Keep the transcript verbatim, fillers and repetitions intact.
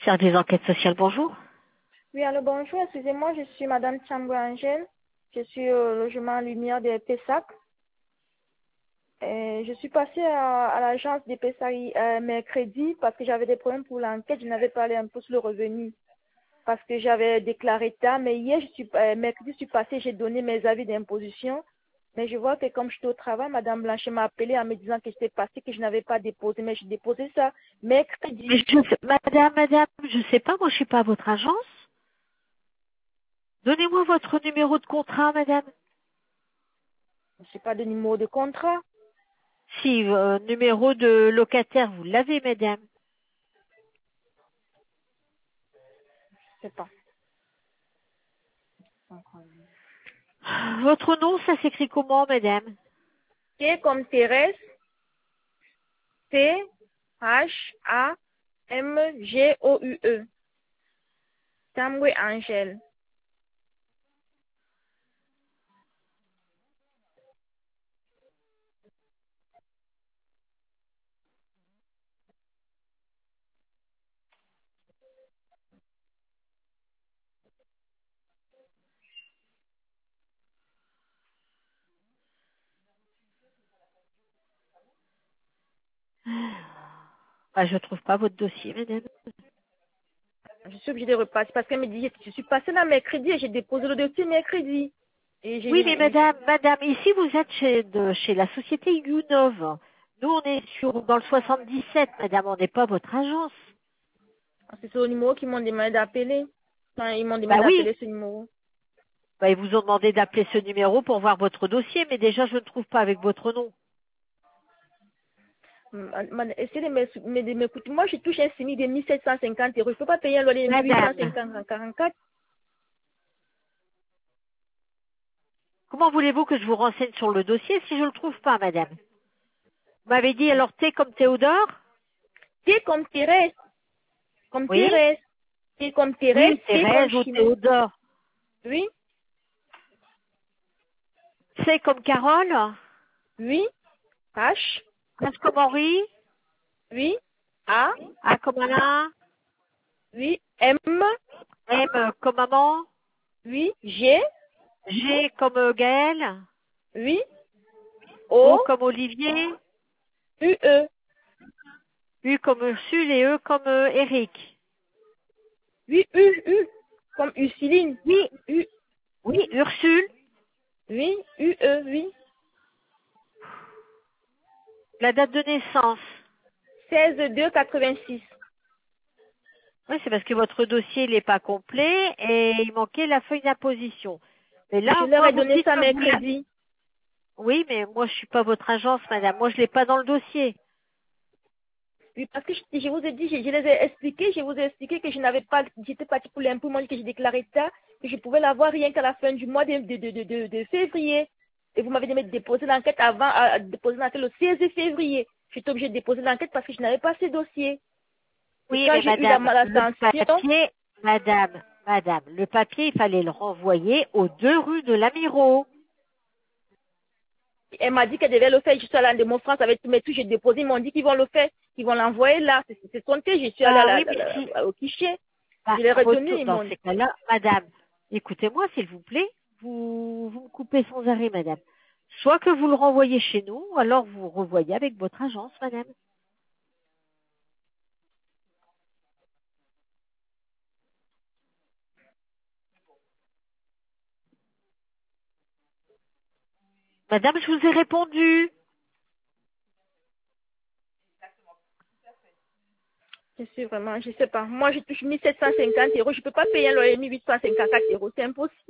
Service d'enquête sociale, bonjour. Oui, alors bonjour, excusez-moi, je suis Madame Chambre Angèle. Je suis au logement Lumière de Pessac. Et je suis passée à, à l'agence de Pessac euh, mercredi parce que j'avais des problèmes pour l'enquête. Je n'avais pas l'impôt sur le revenu parce que j'avais déclaré tard. Mais hier, je suis, euh, mercredi, je suis passée, j'ai donné mes avis d'imposition. Mais je vois que comme j'étais au travail, Madame Blanchet m'a appelé en me disant que j'étais passée, que je n'avais pas déposé. Mais j'ai déposé ça mercredi. Mais je- madame, madame, je sais pas, moi je suis pas à votre agence. Donnez-moi votre numéro de contrat, madame. Je n'ai pas de numéro de contrat. Si, euh, numéro de locataire, vous l'avez, madame. Je ne sais pas. Votre nom, ça s'écrit comment, madame? T comme Thérèse, T H A M G O U E. Tamwe Angèle. Ah, je trouve pas votre dossier, madame. Je suis obligée de repasser parce qu'elle me dit je suis passée là mercredi et j'ai déposé le dossier mercredi. Et Oui, mais j'ai madame, madame, ici vous êtes chez, de, chez la société Unov. Nous, on est sur, dans le soixante-dix-sept, madame, on n'est pas votre agence. c'est sur le numéro qu'ils m'ont demandé d'appeler. Enfin, ils m'ont Bah demandé oui, d'appeler ce numéro. bah, ils vous ont demandé d'appeler ce numéro pour voir votre dossier, mais déjà, je ne trouve pas avec votre nom. Ma- ma- Essayez de m'écou- me- de m'écouter. Moi, je touche un SMIC de mille sept cent cinquante euros. Je ne peux pas payer un loyer de mille huit cent Madame, cinquante en quarante-quatre. comment voulez-vous que je vous renseigne sur le dossier si je ne le trouve pas, madame? Vous m'avez dit alors T comme Théodore? T comme Thérèse. Comme Oui? Thérèse. T comme Thérèse. Oui, T comme Thérèse ou Chine. Théodore. Oui. C comme Carole? Oui. H. S comme Henri? Oui. A. A comme Alain? Oui. M. M comme maman? Oui. G. G comme euh, Gaël? Oui. O O. comme Olivier? U. E. U comme Ursule et E comme euh, Eric. Oui. U. U. Comme Ursuline. Oui, U. oui, Ursule. Oui. U. E. Oui. La date de naissance. seize deux quatre-vingt-six. Oui, c'est parce que votre dossier n'est pas complet et il manquait la feuille d'imposition. Mais Je là, leur moi, ai vous me donné dites ça que vous l'a- mercredi. Oui, mais moi, je suis pas votre agence, madame. Moi, je l'ai pas dans le dossier. Oui, parce que je, je vous ai dit, je, je les ai expliqué, je vous ai expliqué que je n'avais pas, j'étais partie pour l'impôt, moi, que j'ai déclaré ça, que je pouvais l'avoir rien qu'à la fin du mois de, de, de, de, de- de février. Et vous m'avez dit de déposer l'enquête avant, à, à déposer l'enquête le seize février. J'étais obligée de déposer l'enquête parce que je n'avais pas ces dossiers. Et Oui, quand mais j'ai eu la madame, le malascension, papier, madame, madame, le papier, il fallait le renvoyer aux deux rues de l'Amiro. elle m'a dit qu'elle devait le faire. Je suis allée de mon France avec tous mes trucs, j'ai déposé, ils m'ont dit qu'ils vont le faire, qu'ils vont l'envoyer là. C'est c'est compté, je suis allée à Ah la, oui, à mais la- si, à- au guichet. bah, Je l'ai redonné, retour, ils dans m'ont ces dit. cas-là, madame, écoutez-moi, s'il vous plaît, vous, vous me coupez sans arrêt, madame. Soit que vous le renvoyez chez nous, ou alors vous revoyez avec votre agence, madame. Madame, je vous ai répondu. Je suis vraiment, je sais pas. Moi, je touche mille sept cent cinquante euros. Je peux pas payer un loyer mille huit cent cinquante-quatre euros. C'est impossible.